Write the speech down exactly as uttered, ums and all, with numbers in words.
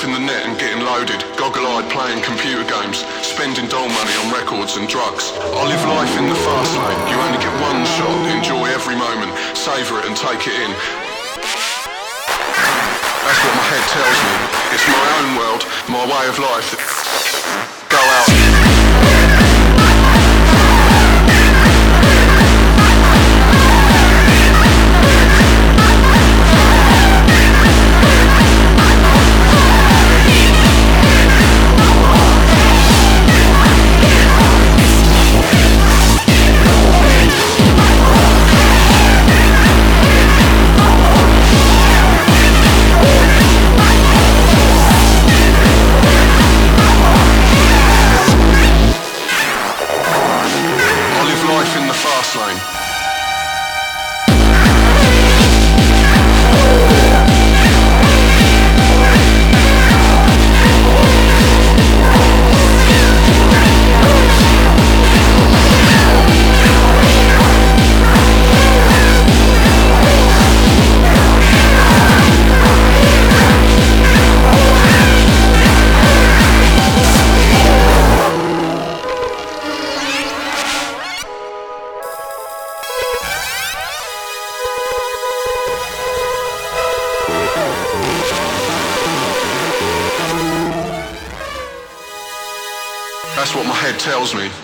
surfing the net and getting loaded, goggle-eyed playing computer games, spending doll money on records and drugs. I live life in the fast lane. You only get one shot, enjoy every moment, savour it and take it in. That's what my head tells me. It's my own world, my way of life. Go out. Fast lane. That's what my head tells me.